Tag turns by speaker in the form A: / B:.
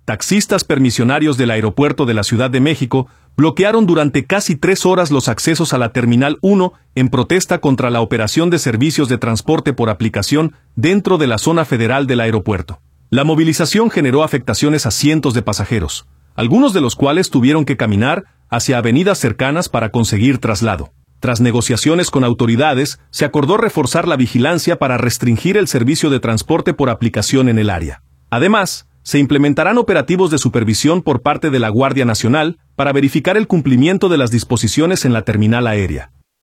A: Taxistas permisionarios del aeropuerto de la Ciudad de México bloquearon durante casi 3 horas los accesos a la Terminal 1 en protesta contra la operación de servicios de transporte por aplicación dentro de la zona federal del aeropuerto. La movilización generó afectaciones a cientos de pasajeros, algunos de los cuales tuvieron que caminar hacia avenidas cercanas para conseguir traslado. Tras negociaciones con autoridades, se acordó reforzar la vigilancia para restringir el servicio de transporte por aplicación en el área. Además, se implementarán operativos de supervisión por parte de la Guardia Nacional para verificar el cumplimiento de las disposiciones en la terminal aérea.